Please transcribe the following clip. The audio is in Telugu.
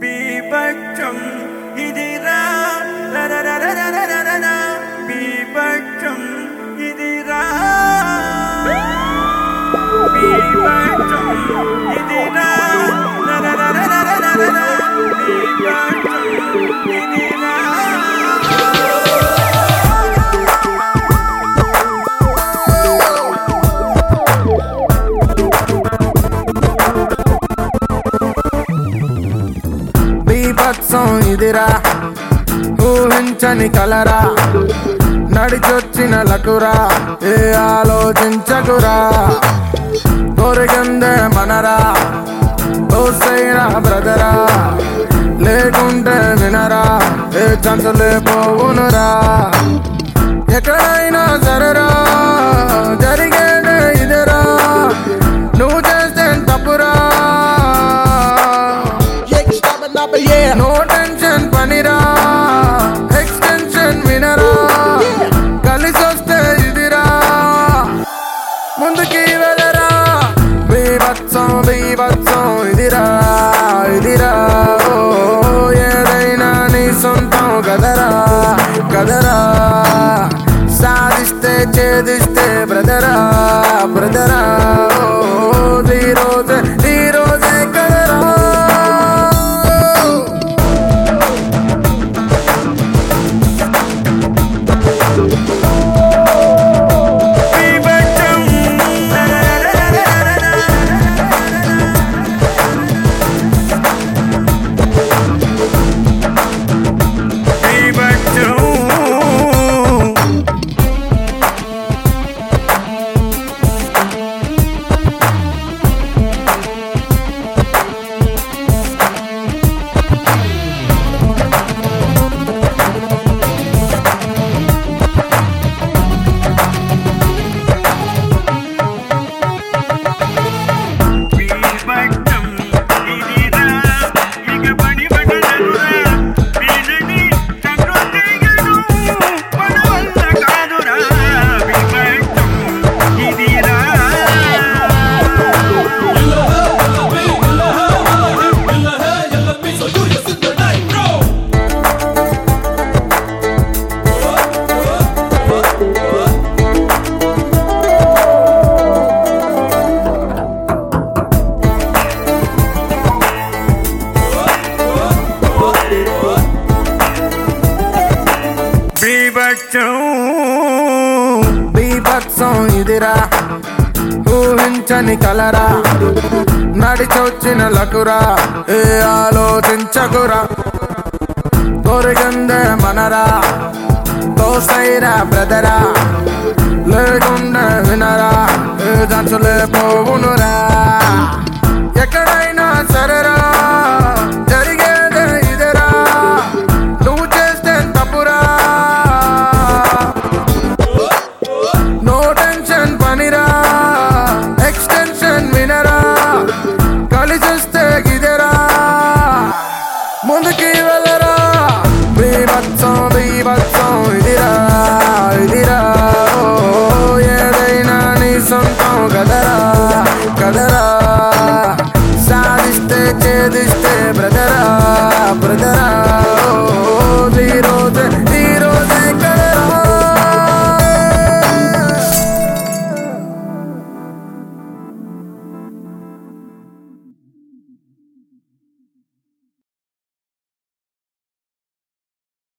బీభత్సం ఇదిరా బీభత్సం ఇదిరా బీభత్సం ఇదిరా బీభత్సం ఇదిరా బీభత్సం ఇదిరా ఊహించని కలరా నడిచొచ్చిన లకురా ఏ ఆలోచించకురా దొరికిందే మనరా దోసైనా బ్రదరా లేకుంటే వినరా ఏ ఛాన్సులే పోవునురా ఎక్కడైనా సరేరా జరిగేదే ఇదిరా నువ్వు చేస్తే తప్పురా నో టెన్షన్ పనిరా ఎక్స్టెన్షన్ వినరా కలిసి వస్తే ఇదిరా ముందుకి వెళ్ళరా బీభత్సం బీభత్సం ఇదిరా ఇదిరా ఓ ఏదైనా నీ సొంతం కదరా కదరా సాధిస్తే ఛేదిస్తే బ్రదరా బ్రదరా ఓ ఈ రోజే కదరా బీభత్సం ఇదిరా ఊహించని కలరా నడిచొచ్చిన లకురా ఏ ఆలోచించకురా దొరికిందే మనరా దోసైరా బ్రదరా లేకుండా వినరా ఏ ఛాన్సులే పోవునురా